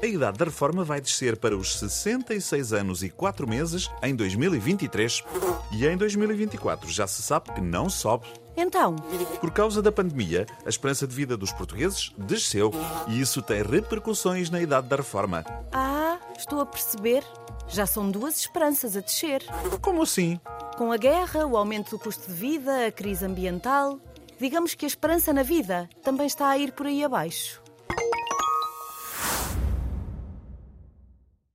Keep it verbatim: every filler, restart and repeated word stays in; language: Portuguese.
A idade da reforma vai descer para os sessenta e seis anos e quatro meses em dois mil e vinte e três. E em dois mil e vinte e quatro já se sabe que não sobe. Então? Por causa da pandemia, a esperança de vida dos portugueses desceu. E isso tem repercussões na idade da reforma. Ah, estou a perceber. Já são duas esperanças a descer. Como assim? Com a guerra, o aumento do custo de vida, a crise ambiental... Digamos que a esperança na vida também está a ir por aí abaixo.